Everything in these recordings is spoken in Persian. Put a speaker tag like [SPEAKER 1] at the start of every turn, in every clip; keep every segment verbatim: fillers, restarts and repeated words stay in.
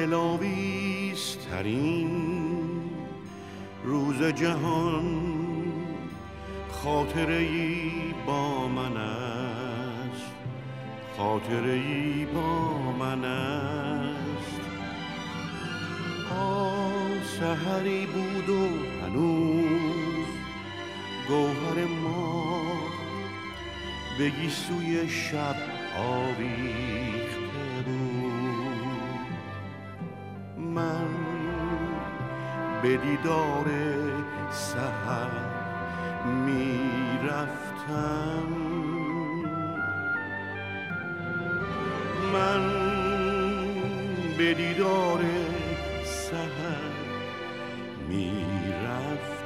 [SPEAKER 1] دلاویزترین روز جهان خاطره‌ای با من است، خاطره‌ای با من است. آه سحری بود و هنوز گوهر ما به گیسوی شب آویخته بود. من به دیدار سحر می رفتم، من به دیدار سحر می رفتم.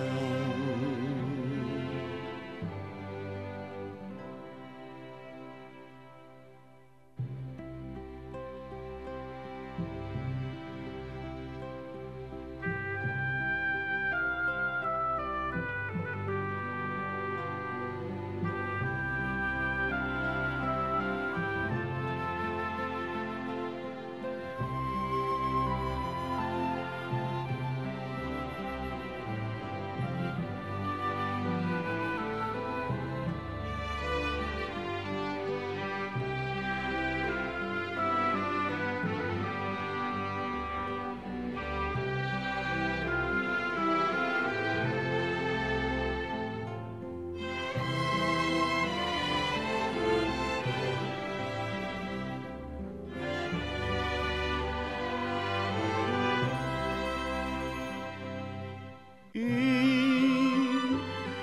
[SPEAKER 1] این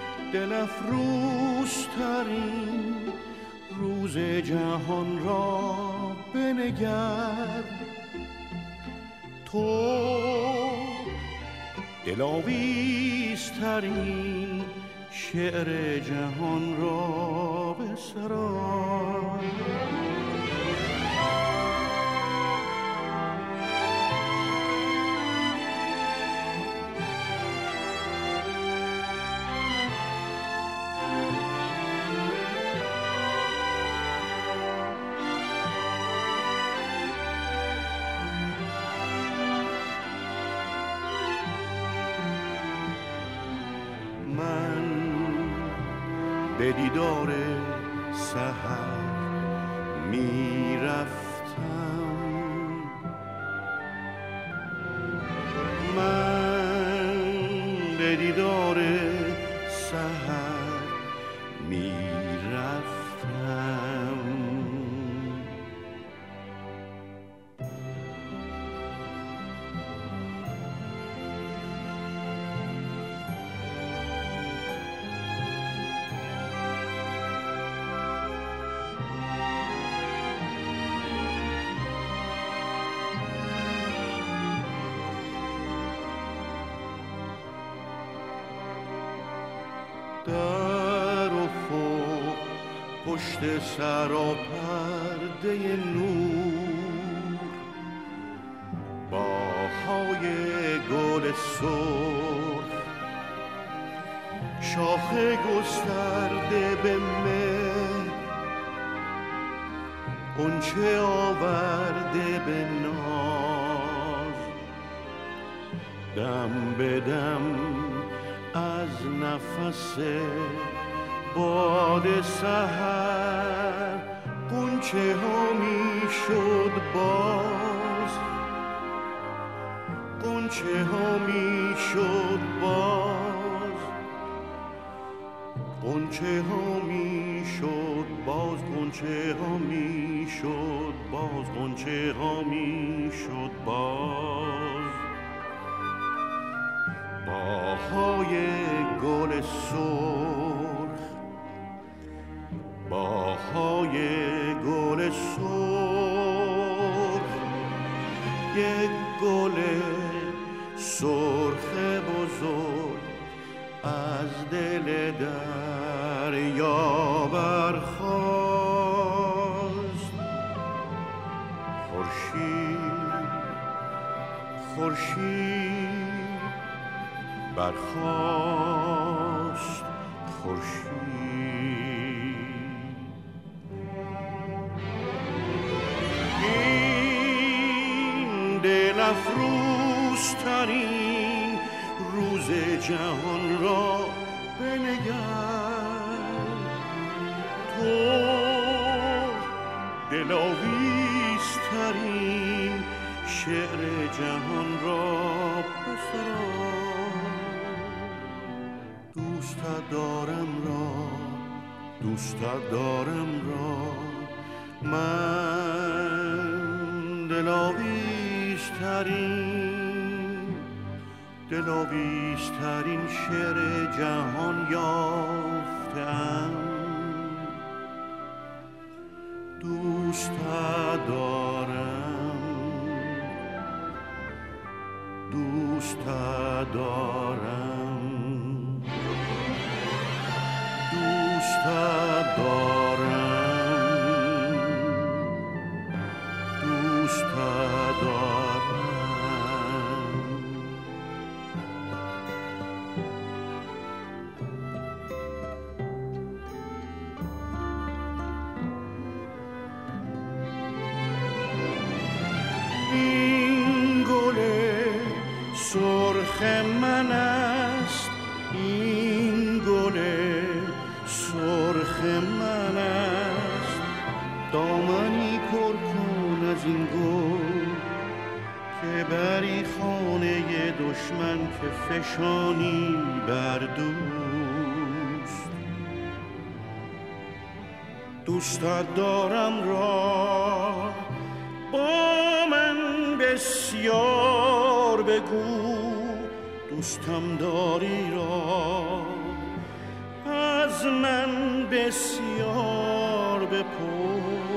[SPEAKER 1] دلفروزترین روز جهان را بنگر، تو دلاویزترین شعر جهان را بسرای. به دیدار سحر می رفتم، من به دیدار سحر می رفتم. در افق پشت سر و پرده نور، باغ‌های گل سرخ شاخه گسترده به مهر، غنچه آورده به ناز. دم به دم از نفس باد سحر غنچه ها می شد باز، غنچه ها می شد باز، غنچه ها می شد باز، غنچه ها می شد باز، غنچه ها می شد باز. باغ‌های گل سرخ، باغ‌های گل سرخ، یک گل سرخ بزرگ از دل دریا برخاست. خورشید خورشید برخاست، خورشید. این افروزترین روز جهان را بنگر. تو دلاویزترین شعر جهان را بسرا. دوست دارم را دوست دارم را من دلاویزترین دلاویزترین شعر جهان یافتم. دوست دارم دوست دارم دوست دارم دوست دارم. این گل سرخ من است، این گل سرخ من است. دامنی پر کن از این گل که بری خانه دشمن که فشانی بر دوست. دوست دارم را با من بسیار بگو، دوستم داری را از من بسیار بپرس.